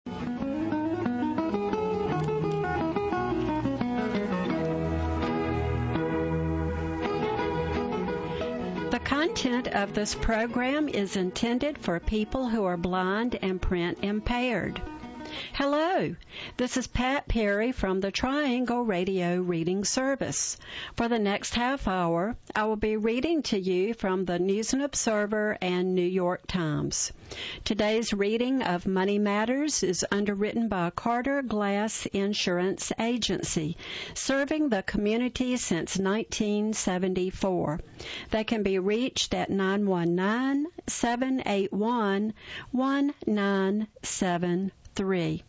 The content of this program is intended for people who are blind and print impaired. Hello, this is Pat Perry from the Triangle Radio Reading Service. For the next half hour, I will be reading to you from the News and Observer and New York Times. Today's reading of Money Matters is underwritten by Carter Glass Insurance Agency, serving the community since 1974. They can be reached at 919-781-1973.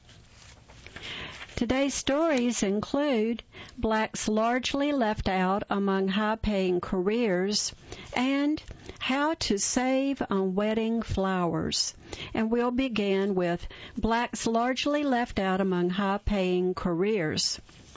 Today's stories include blacks largely left out among high-paying careers and how to save on wedding flowers. And we'll begin with blacks largely left out among high-paying careers.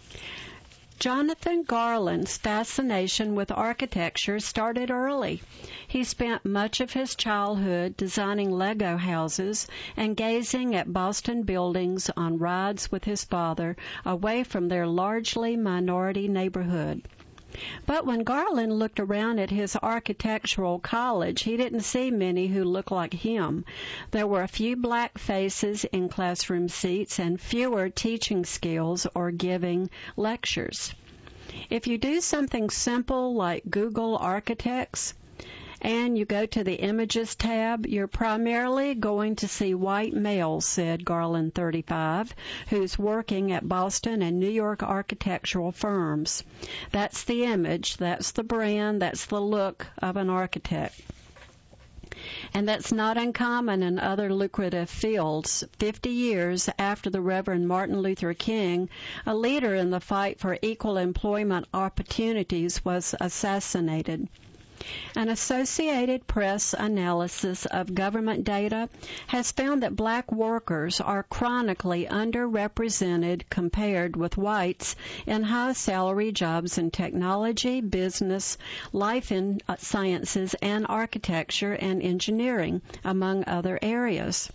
Jonathan Garland's fascination with architecture started early. He spent much of his childhood designing Lego houses and gazing at Boston buildings on rides with his father away from their largely minority neighborhood. But when Garland looked around at his architectural college, he didn't see many who looked like him. There were a few black faces in classroom seats and fewer teaching skills or giving lectures. If you do something simple like Google Architects, and you go to the Images tab, you're primarily going to see white males, said Garland, 35, who's working at Boston and New York architectural firms. That's the image, that's the brand, that's the look of an architect. And that's not uncommon in other lucrative fields. 50 years after the Reverend Martin Luther King, a leader in the fight for equal employment opportunities, was assassinated. An Associated Press analysis of government data has found that black workers are chronically underrepresented compared with whites in high-salary jobs in technology, business, life in sciences, and architecture and engineering, among other areas.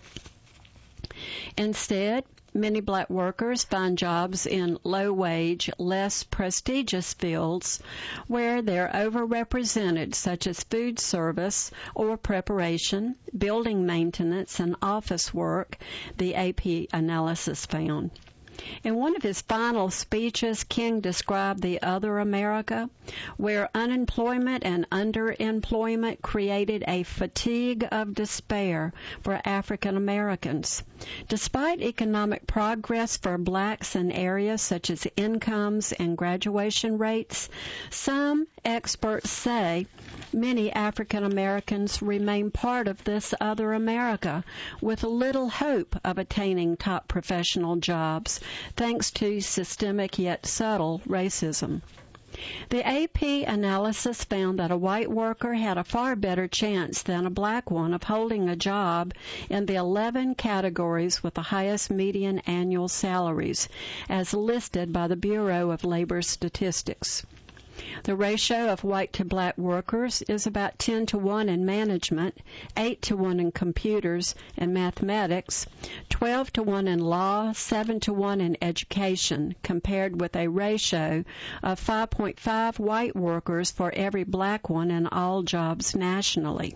Instead, many black workers find jobs in low-wage, less prestigious fields where they're overrepresented, such as food service or preparation, building maintenance, and office work, the AP analysis found. In one of his final speeches, King described the other America, where unemployment and underemployment created a fatigue of despair for African Americans. Despite economic progress for blacks in areas such as incomes and graduation rates, some experts say many African Americans remain part of this other America with little hope of attaining top professional jobs, thanks to systemic yet subtle racism. The AP analysis found that a white worker had a far better chance than a black one of holding a job in the 11 categories with the highest median annual salaries, as listed by the Bureau of Labor Statistics. The ratio of white to black workers is about 10 to 1 in management, 8 to 1 in computers and mathematics, 12 to 1 in law, 7 to 1 in education, compared with a ratio of 5.5 white workers for every black one in all jobs nationally.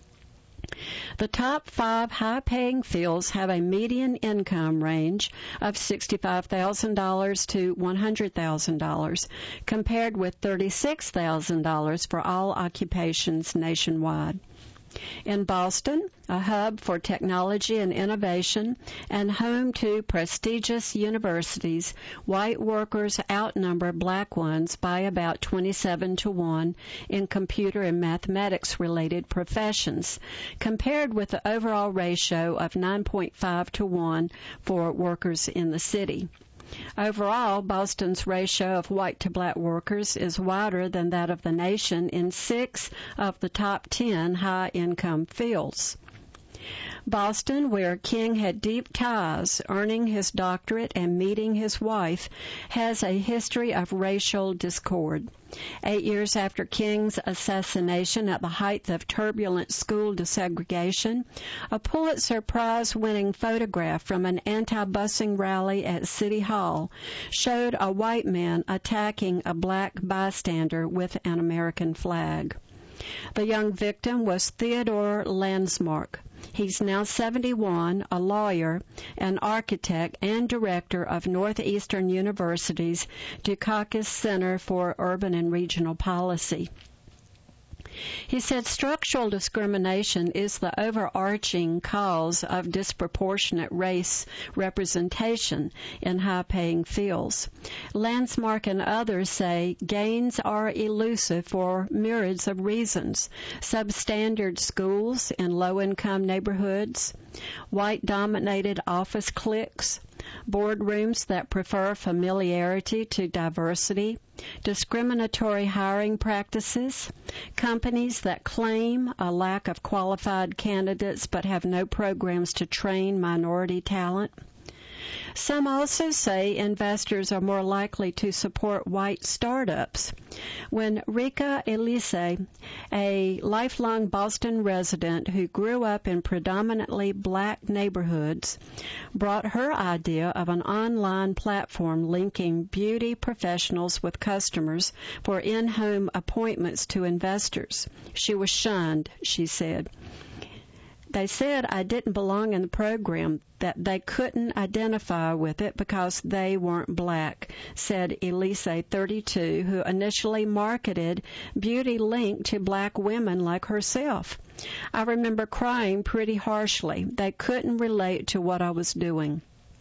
The top 5 high-paying fields have a median income range of $65,000 to $100,000, compared with $36,000 for all occupations nationwide. In Boston, a hub for technology and innovation and home to prestigious universities, white workers outnumber black ones by about 27 to 1 in computer and mathematics-related professions, compared with the overall ratio of 9.5 to 1 for workers in the city. Overall, Boston's ratio of white to black workers is wider than that of the nation in 6 of the top 10 high-income fields. Boston, where King had deep ties, earning his doctorate and meeting his wife, has a history of racial discord. 8 years after King's assassination, at the height of turbulent school desegregation, a Pulitzer Prize-winning photograph from an anti-busing rally at City Hall showed a white man attacking a black bystander with an American flag. The young victim was Theodore Landsmark. He's now 71, a lawyer, an architect, and director of Northeastern University's Dukakis Center for Urban and Regional Policy. He said structural discrimination is the overarching cause of disproportionate race representation in high-paying fields. Landsmark and others say gains are elusive for myriads of reasons: substandard schools in low-income neighborhoods, white-dominated office cliques, boardrooms that prefer familiarity to diversity, discriminatory hiring practices, companies that claim a lack of qualified candidates but have no programs to train minority talent. Some also say investors are more likely to support white startups. When Rika Elise, a lifelong Boston resident who grew up in predominantly black neighborhoods, brought her idea of an online platform linking beauty professionals with customers for in-home appointments to investors, she was shunned, she said. They said I didn't belong in the program, that they couldn't identify with it because they weren't black, said Elise, 32, who initially marketed Beauty linked to black women like herself. I remember crying pretty harshly. They couldn't relate to what I was doing.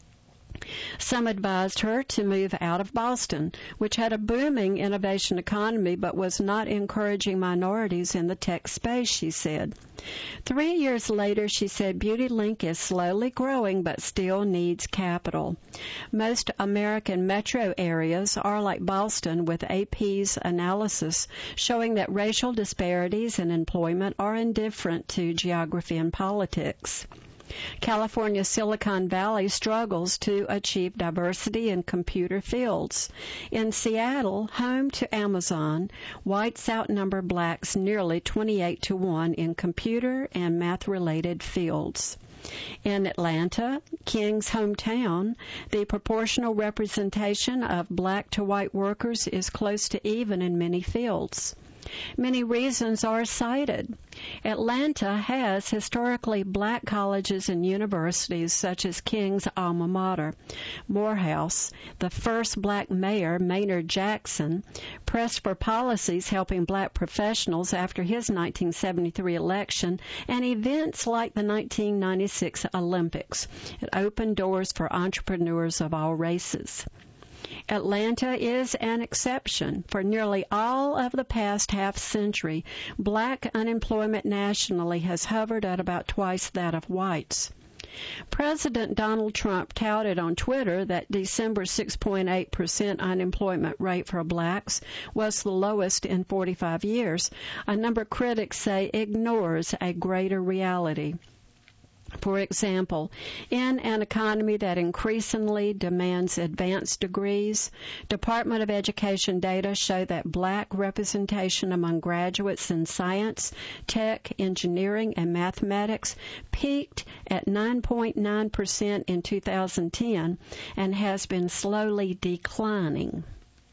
Some advised her to move out of Boston, which had a booming innovation economy but was not encouraging minorities in the tech space, she said. 3 years later, she said BeautyLink is slowly growing but still needs capital. Most American metro areas are like Boston, with AP's analysis showing that racial disparities in employment are indifferent to geography and politics. California's Silicon Valley struggles to achieve diversity in computer fields. In Seattle, home to Amazon, whites outnumber blacks nearly 28-1 in computer and math-related fields. In Atlanta, King's hometown, the proportional representation of black to white workers is close to even in many fields. Many reasons are cited. Atlanta has historically black colleges and universities such as King's alma mater, Morehouse. The first black mayor, Maynard Jackson, pressed for policies helping black professionals after his 1973 election, and events like the 1996 Olympics. It opened doors for entrepreneurs of all races. Atlanta is an exception. For nearly all of the past half-century, black unemployment nationally has hovered at about twice that of whites. President Donald Trump touted on Twitter that December's 6.8% unemployment rate for blacks was the lowest in 45 years. A number of critics say ignores a greater reality. For example, in an economy that increasingly demands advanced degrees, Department of Education data show that black representation among graduates in science, tech, engineering, and mathematics peaked at 9.9% in 2010 and has been slowly declining.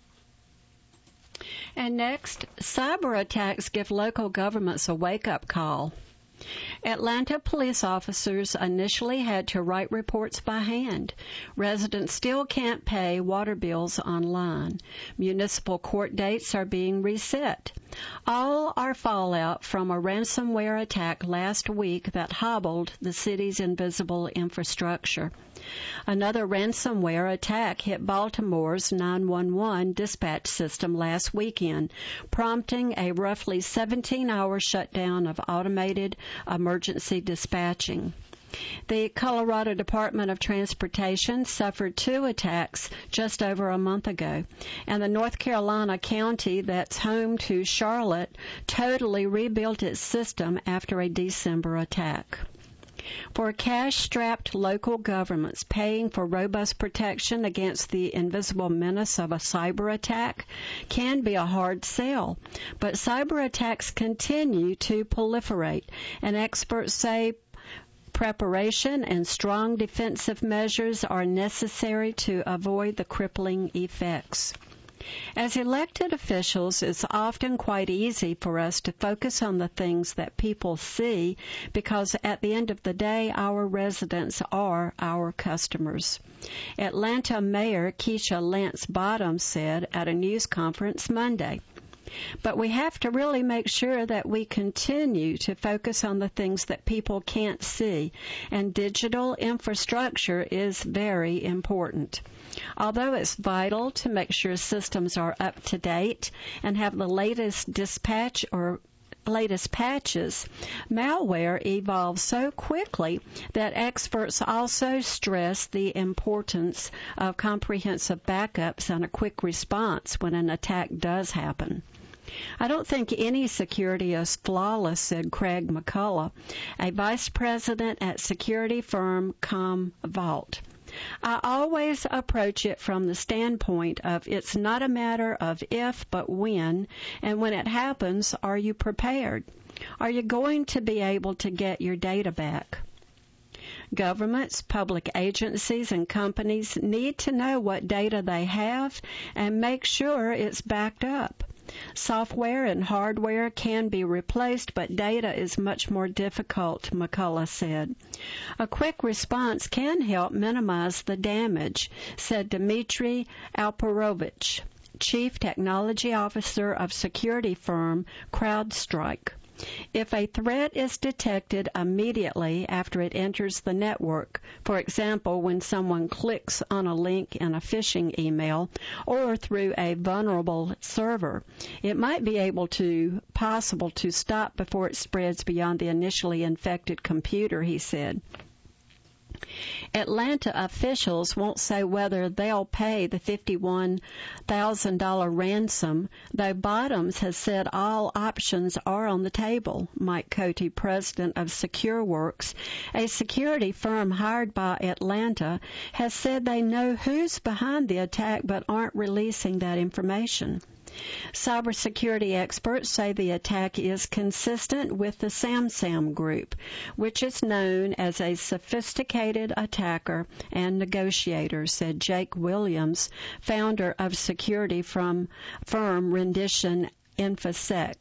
And next, cyber attacks give local governments a wake-up call. Atlanta police officers initially had to write reports by hand. Residents still can't pay water bills online. Municipal court dates are being reset. All are fallout from a ransomware attack last week that hobbled the city's invisible infrastructure. Another ransomware attack hit Baltimore's 911 dispatch system last weekend, prompting a roughly 17-hour shutdown of automated emergency dispatching. The Colorado Department of Transportation suffered 2 attacks just over a month ago, and the North Carolina county that's home to Charlotte totally rebuilt its system after a December attack. For cash-strapped local governments, paying for robust protection against the invisible menace of a cyber attack can be a hard sell. But cyber attacks continue to proliferate, and experts say preparation and strong defensive measures are necessary to avoid the crippling effects. As elected officials, it's often quite easy for us to focus on the things that people see because at the end of the day, our residents are our customers. Atlanta Mayor Keisha Lance Bottoms said at a news conference Monday. But we have to really make sure that we continue to focus on the things that people can't see, and digital infrastructure is very important. Although it's vital to make sure systems are up to date and have the latest patches, malware evolves so quickly that experts also stress the importance of comprehensive backups and a quick response when an attack does happen. I don't think any security is flawless, said Craig McCullough, a vice president at security firm Commvault. I always approach it from the standpoint of it's not a matter of if but when, and when it happens, are you prepared? Are you going to be able to get your data back? Governments, public agencies, and companies need to know what data they have and make sure it's backed up. Software and hardware can be replaced, but data is much more difficult, McCullough said. A quick response can help minimize the damage, said Dmitry Alperovich, Chief Technology Officer of security firm CrowdStrike. If a threat is detected immediately after it enters the network, for example, when someone clicks on a link in a phishing email or through a vulnerable server, it might be possible to stop before it spreads beyond the initially infected computer, he said. Atlanta officials won't say whether they'll pay the $51,000 ransom, though Bottoms has said all options are on the table. Mike Cote, president of SecureWorks, a security firm hired by Atlanta, has said they know who's behind the attack but aren't releasing that information. Cybersecurity experts say the attack is consistent with the SamSam Group, which is known as a sophisticated attacker and negotiator, said Jake Williams, founder of security firm Rendition InfoSec.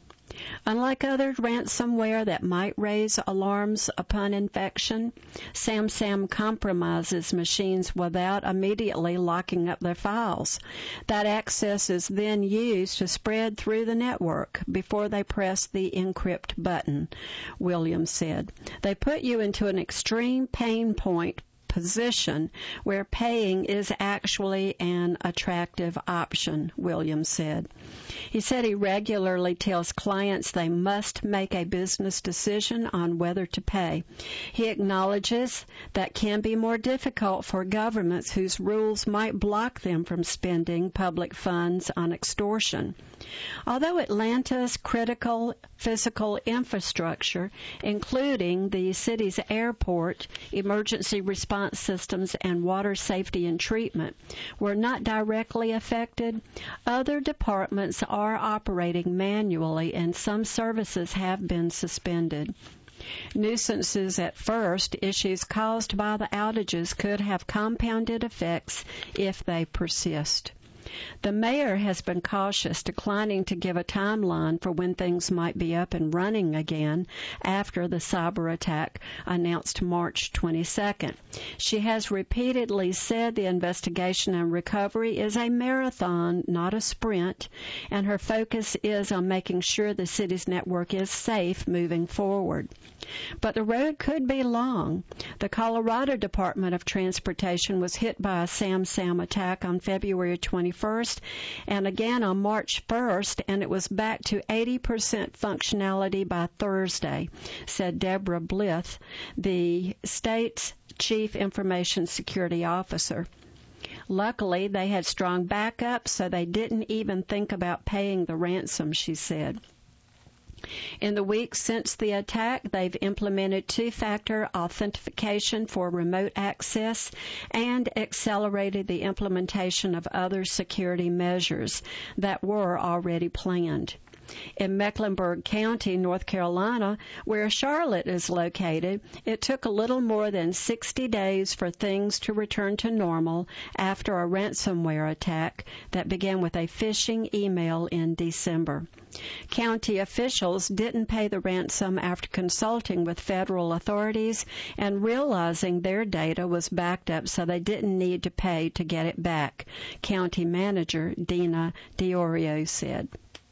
Unlike other ransomware that might raise alarms upon infection, SamSam compromises machines without immediately locking up their files. That access is then used to spread through the network before they press the encrypt button, Williams said. They put you into an extreme pain point position where paying is actually an attractive option, Williams said. He said he regularly tells clients they must make a business decision on whether to pay. He acknowledges that can be more difficult for governments whose rules might block them from spending public funds on extortion. Although Atlanta's critical physical infrastructure, including the city's airport, emergency response systems, and water safety and treatment, were not directly affected, other departments are operating manually and some services have been suspended. Nuisances at first, issues caused by the outages could have compounded effects if they persist. The mayor has been cautious, declining to give a timeline for when things might be up and running again after the cyber attack announced March 22nd. She has repeatedly said the investigation and recovery is a marathon, not a sprint, and her focus is on making sure the city's network is safe moving forward. But the road could be long. The Colorado Department of Transportation was hit by a SamSam attack on February 21st and again on March 1st, and it was back to 80% functionality by Thursday, said Deborah Blith, the state's chief information security officer. Luckily, they had strong backup, so they didn't even think about paying the ransom, she said. In the weeks since the attack, they've implemented two-factor authentication for remote access and accelerated the implementation of other security measures that were already planned. In Mecklenburg County, North Carolina, where Charlotte is located, it took a little more than 60 days for things to return to normal after a ransomware attack that began with a phishing email in December. County officials didn't pay the ransom after consulting with federal authorities and realizing their data was backed up so they didn't need to pay to get it back, County Manager Dina Diorio said.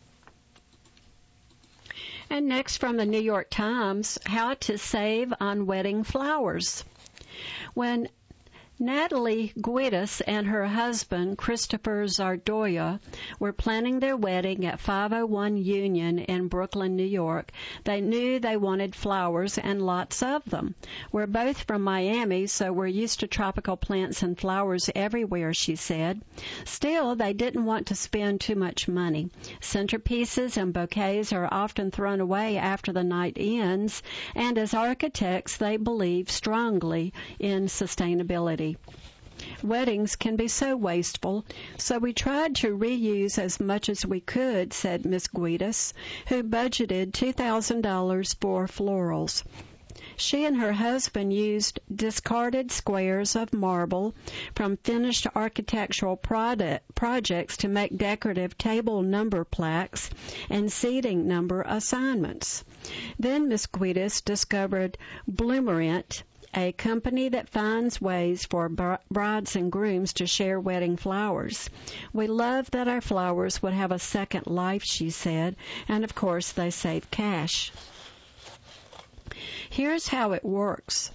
And next from the New York Times, how to save on wedding flowers. When Natalie Guidas and her husband, Christopher Zardoya, were planning their wedding at 501 Union in Brooklyn, New York, they knew they wanted flowers and lots of them. We're both from Miami, so we're used to tropical plants and flowers everywhere, she said. Still, they didn't want to spend too much money. Centerpieces and bouquets are often thrown away after the night ends, and as architects, they believe strongly in sustainability. Weddings can be so wasteful, so we tried to reuse as much as we could, said Miss Guidas, who budgeted $2,000 for florals. She and her husband used discarded squares of marble from finished architectural projects to make decorative table number plaques and seating number assignments. Then Miss Guidas discovered Bloomerant, a company that finds ways for brides and grooms to share wedding flowers. We love that our flowers would have a second life, she said, and of course they save cash. Here's how it works.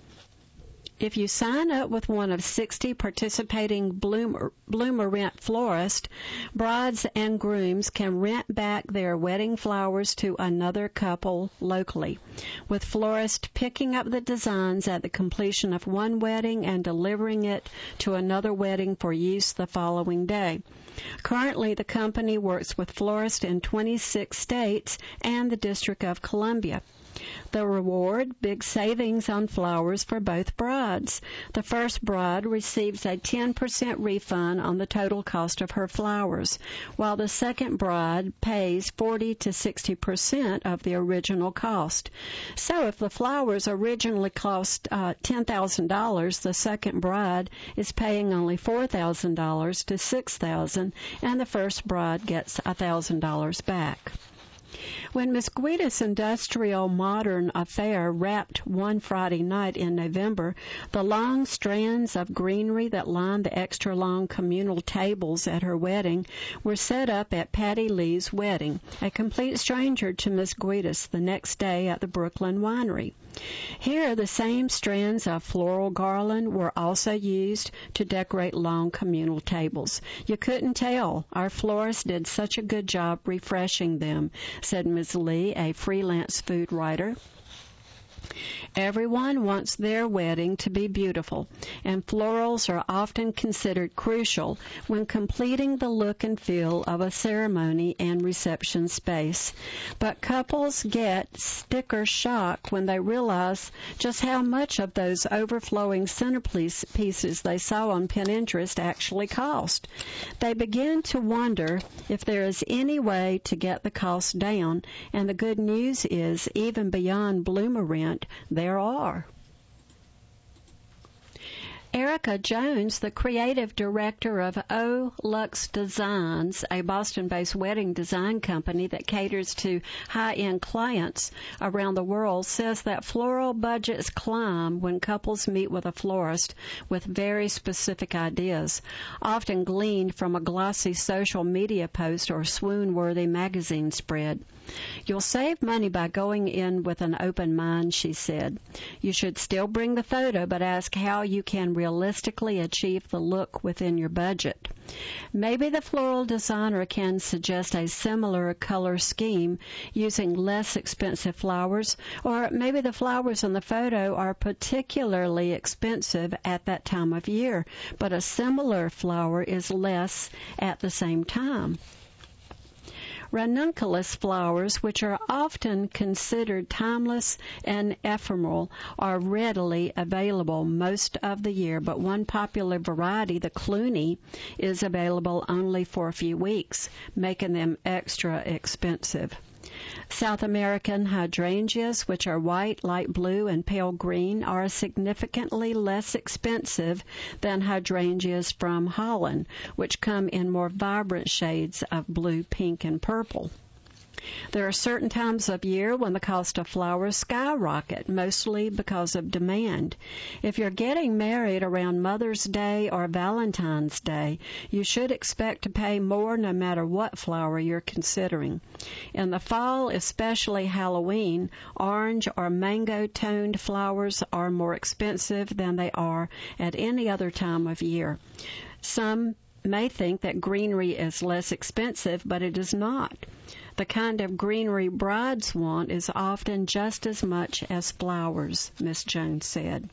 If you sign up with one of 60 participating Bloomerant florists, brides and grooms can rent back their wedding flowers to another couple locally, with florists picking up the designs at the completion of one wedding and delivering it to another wedding for use the following day. Currently, the company works with florists in 26 states and the District of Columbia. The reward, big savings on flowers for both brides. The first bride receives a 10% refund on the total cost of her flowers, while the second bride pays 40 to 60% of the original cost. So if the flowers originally cost $10,000, the second bride is paying only $4,000 to $6,000, and the first bride gets $1,000 back. When Miss Guidas' industrial modern affair wrapped one Friday night in November, the long strands of greenery that lined the extra-long communal tables at her wedding were set up at Patty Lee's wedding, a complete stranger to Miss Guidas, the next day at the Brooklyn Winery. Here, the same strands of floral garland were also used to decorate long communal tables. You couldn't tell. Our florist did such a good job refreshing them, said Ms. Lee, a freelance food writer. Everyone wants their wedding to be beautiful, and florals are often considered crucial when completing the look and feel of a ceremony and reception space. But couples get sticker shock when they realize just how much of those overflowing centerpiece pieces they saw on Pinterest actually cost. They begin to wonder if there is any way to get the cost down, and the good news is, even beyond Bloomerant, there are. Erica Jones, the creative director of O-Lux Designs, a Boston-based wedding design company that caters to high-end clients around the world, says that floral budgets climb when couples meet with a florist with very specific ideas, often gleaned from a glossy social media post or swoon-worthy magazine spread. You'll save money by going in with an open mind, she said. You should still bring the photo, but ask how you can realistically achieve the look within your budget. Maybe the floral designer can suggest a similar color scheme using less expensive flowers, or maybe the flowers in the photo are particularly expensive at that time of year, but a similar flower is less at the same time. Ranunculus flowers, which are often considered timeless and ephemeral, are readily available most of the year, but one popular variety, the Clooney, is available only for a few weeks, making them extra expensive. South American hydrangeas, which are white, light blue, and pale green, are significantly less expensive than hydrangeas from Holland, which come in more vibrant shades of blue, pink, and purple. There are certain times of year when the cost of flowers skyrocket, mostly because of demand. If you're getting married around Mother's Day or Valentine's Day, you should expect to pay more no matter what flower you're considering. In the fall, especially Halloween, orange or mango-toned flowers are more expensive than they are at any other time of year. Some may think that greenery is less expensive, but it is not. The kind of greenery brides want is often just as much as flowers, Miss Jones said.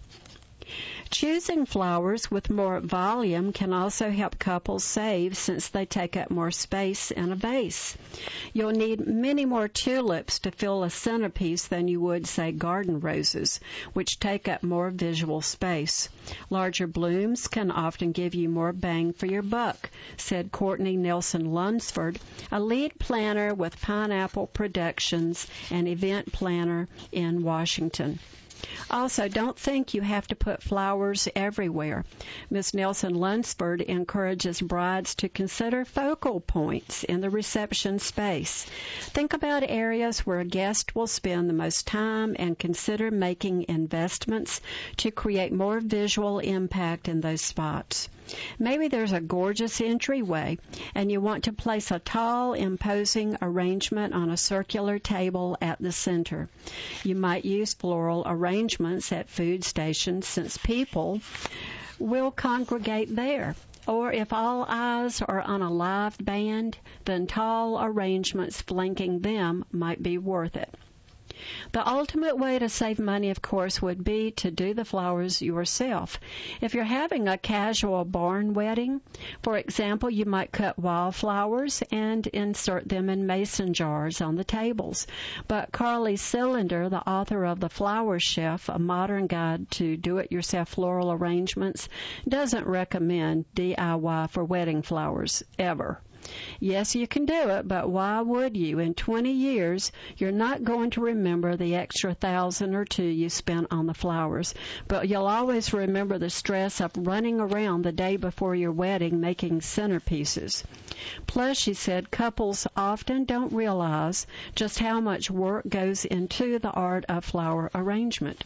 Choosing flowers with more volume can also help couples save since they take up more space in a vase. You'll need many more tulips to fill a centerpiece than you would, say, garden roses, which take up more visual space. Larger blooms can often give you more bang for your buck, said Courtney Nelson Lunsford, a lead planner with Pineapple Productions and event planner in Washington. Also, don't think you have to put flowers everywhere. Ms. Nelson Lunsford encourages brides to consider focal points in the reception space. Think about areas where a guest will spend the most time and consider making investments to create more visual impact in those spots. Maybe there's a gorgeous entryway, and you want to place a tall, imposing arrangement on a circular table at the center. You might use floral arrangements at food stations since people will congregate there. Or if all eyes are on a live band, then tall arrangements flanking them might be worth it. The ultimate way to save money, of course, would be to do the flowers yourself. If you're having a casual barn wedding, for example, you might cut wildflowers and insert them in mason jars on the tables. But Carly Cylinder, the author of The Flower Chef, a modern guide to do-it-yourself floral arrangements, doesn't recommend DIY for wedding flowers ever. Yes, you can do it, but why would you? In 20 years, you're not going to remember the extra $1,000 or $2,000 you spent on the flowers, but you'll always remember the stress of running around the day before your wedding making centerpieces. Plus, she said, couples often don't realize just how much work goes into the art of flower arrangement.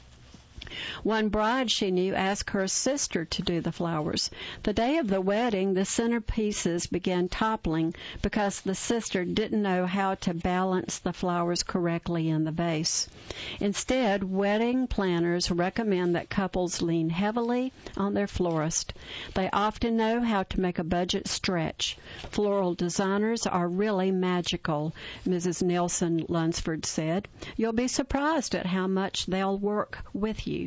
One bride she knew asked her sister to do the flowers. The day of the wedding, the centerpieces began toppling because the sister didn't know how to balance the flowers correctly in the vase. Instead, wedding planners recommend that couples lean heavily on their florist. They often know how to make a budget stretch. Floral designers are really magical, Mrs. Nelson Lunsford said. You'll be surprised at how much they'll work with you.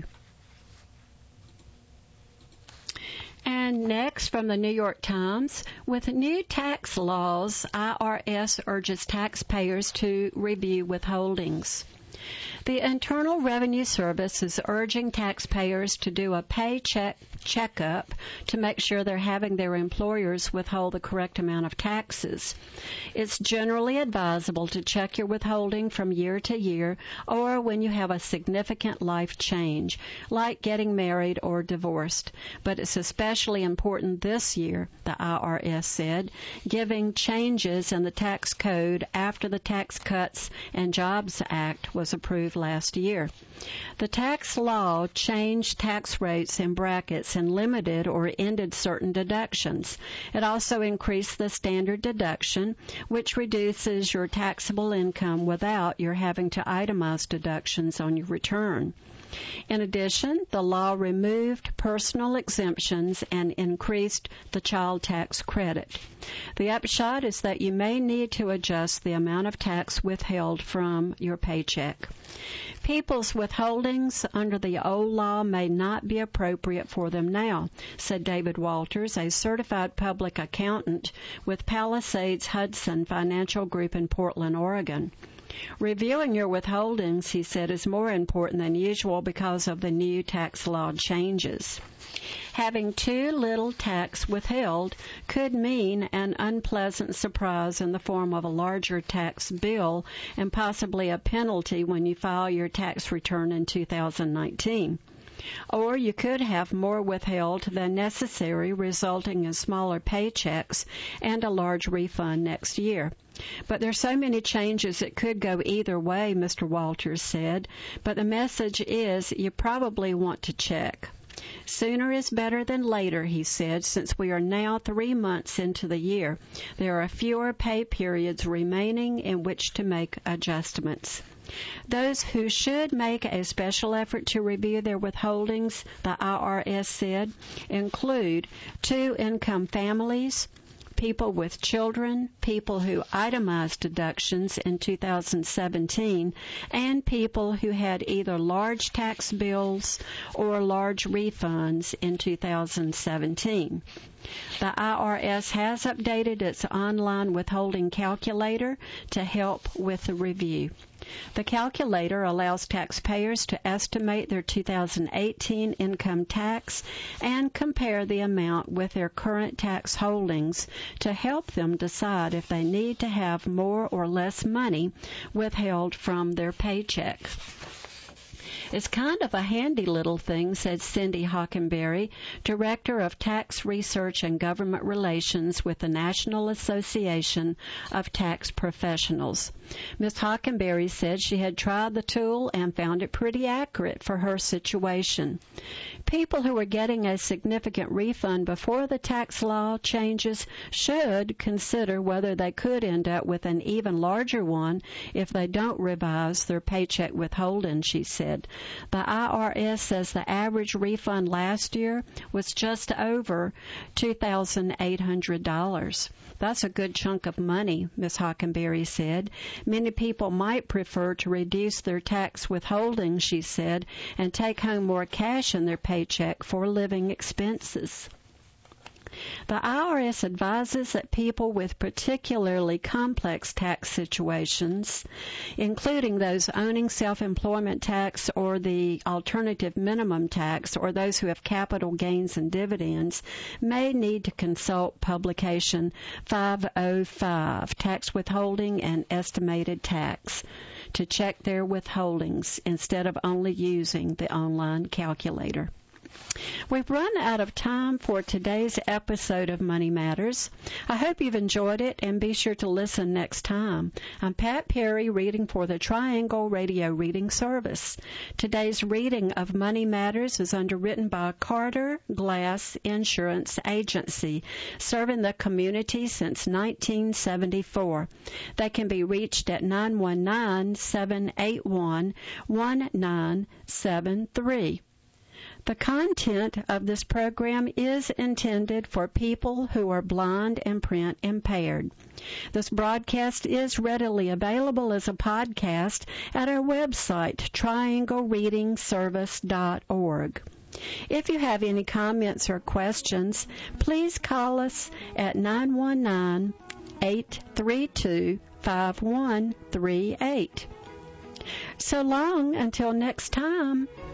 And next, from the New York Times, with new tax laws, IRS urges taxpayers to review withholdings. The Internal Revenue Service is urging taxpayers to do a paycheck checkup to make sure they're having their employers withhold the correct amount of taxes. It's generally advisable to check your withholding from year to year or when you have a significant life change, like getting married or divorced. But it's especially important this year, the IRS said, given changes in the tax code after the Tax Cuts and Jobs Act was approved last year. The tax law changed tax rates and brackets and limited or ended certain deductions. It also increased the standard deduction, which reduces your taxable income without your having to itemize deductions on your return. In addition, the law removed personal exemptions and increased the child tax credit. The upshot is that you may need to adjust the amount of tax withheld from your paycheck. People's withholdings under the old law may not be appropriate for them now, said David Walters, a certified public accountant with Palisades Hudson Financial Group in Portland, Oregon. Reviewing your withholdings, he said, is more important than usual because of the new tax law changes. Having too little tax withheld could mean an unpleasant surprise in the form of a larger tax bill and possibly a penalty when you file your tax return in 2019. Or you could have more withheld than necessary, resulting in smaller paychecks and a large refund next year. But there's so many changes it could go either way, Mr. Walters said. But the message is you probably want to check. Sooner is better than later, he said, since we are now 3 months into the year. There are fewer pay periods remaining in which to make adjustments. Those who should make a special effort to review their withholdings, the IRS said, include two-income families, people with children, people who itemized deductions in 2017, and people who had either large tax bills or large refunds in 2017. The IRS has updated its online withholding calculator to help with the review. The calculator allows taxpayers to estimate their 2018 income tax and compare the amount with their current tax holdings to help them decide if they need to have more or less money withheld from their paycheck. It's kind of a handy little thing, said Cindy Hockenberry, Director of Tax Research and Government Relations with the National Association of Tax Professionals. Ms. Hockenberry said she had tried the tool and found it pretty accurate for her situation. People who are getting a significant refund before the tax law changes should consider whether they could end up with an even larger one if they don't revise their paycheck withholding, she said. The IRS says the average refund last year was just over $2,800. That's a good chunk of money, Ms. Hockenberry said. Many people might prefer to reduce their tax withholding, she said, and take home more cash in their paycheck for living expenses. The IRS advises that people with particularly complex tax situations, including those owning self-employment tax or the alternative minimum tax, or those who have capital gains and dividends, may need to consult Publication 505, Tax Withholding and Estimated Tax, to check their withholdings instead of only using the online calculator. We've run out of time for today's episode of Money Matters. I hope you've enjoyed it, and be sure to listen next time. I'm Pat Perry, reading for the Triangle Radio Reading Service. Today's reading of Money Matters is underwritten by Carter Glass Insurance Agency, serving the community since 1974. They can be reached at 919-781-1973. The content of this program is intended for people who are blind and print impaired. This broadcast is readily available as a podcast at our website, trianglereadingservice.org. If you have any comments or questions, please call us at 919-832-5138. So long until next time.